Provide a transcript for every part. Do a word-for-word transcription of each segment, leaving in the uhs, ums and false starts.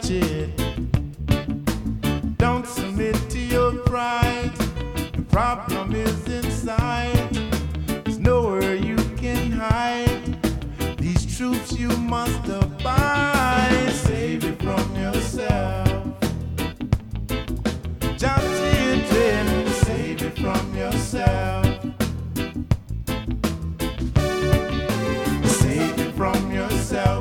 it. Don't submit to your pride. The problem is inside. There's nowhere you can hide. These truths you must abide. Save it from yourself. Just children, save it from yourself. Save it from yourself.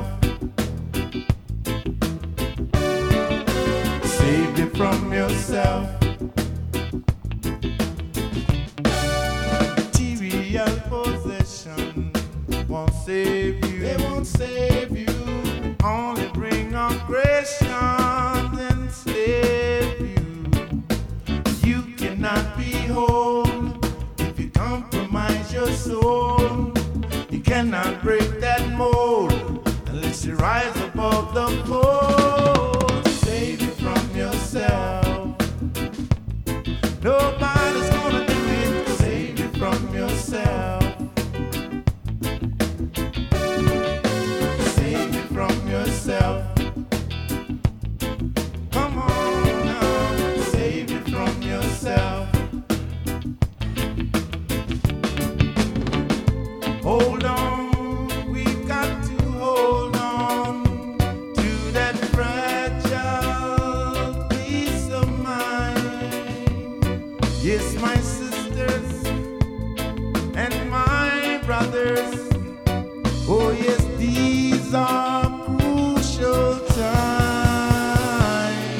Save it from yourself. Material possession won't save you. They won't save you. Only bring aggression and slave you. You cannot be whole if you compromise your soul. You cannot break that mold unless you rise above the fold. Save it from yourself. Nobody's gonna do it. Save it from yourself. Save it from yourself. Come on now, save it from yourself. Hold on, we've got to hold on to that fragile peace of mind. Yes, my sisters and my brothers. Oh yes, these are crucial times.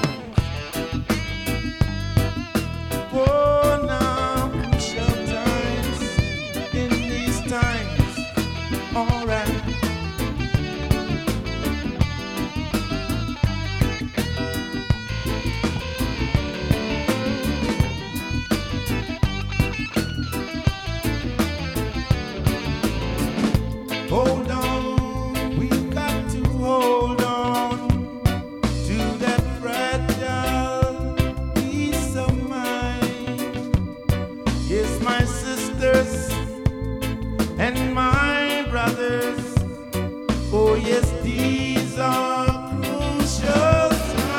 Oh, now crucial times. In these times, all right. Hold on, we've got to hold on to that fragile peace of mind. Yes, my sisters and my brothers. Oh yes, these are crucial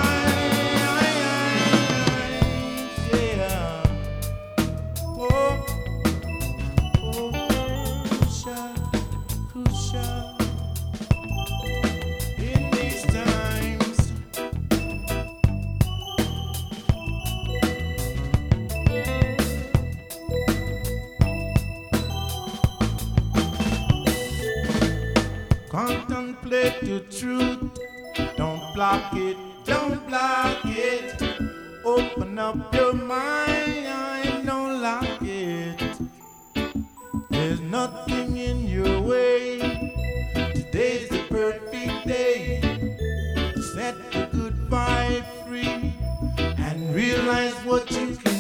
times. Yeah. Oh, oh, crucial. Crucial in these times. Contemplate the truth. Don't block it. Don't block it. Open up your mind. Don't lock it. There's nothing in your way. Today's the perfect day. Set the good vibe free and realize what you can.